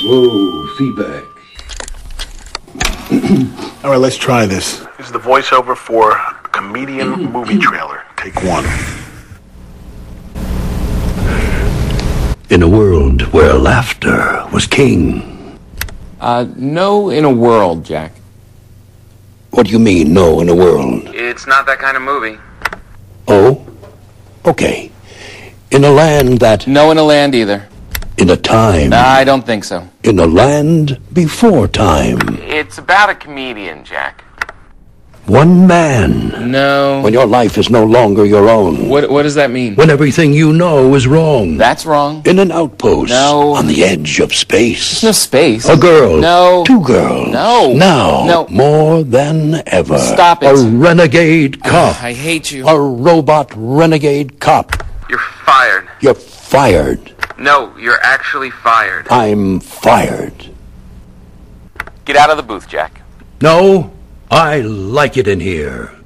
Whoa, feedback. All right, let's try this. This is the voiceover for a comedian movie trailer. Take one. In a world where laughter was king. No in a world, Jack. What do you mean, no, in a world? It's not that kind of movie. Oh? Okay. In a land that... No in a land either. In a time... Nah, I don't think so. In a land before time. It's about a comedian, Jack. One man. No. When your life is no longer your own. What does that mean? When everything you know is wrong. That's wrong. In an outpost. No. On the edge of space. There's no space. A girl. No. Two girls. No. Now. No. More than ever. Stop it. A renegade cop. I hate you. A robot renegade cop. You're fired. You're fired. No, you're actually fired. I'm fired. Get out of the booth, Jack. No, I like it in here.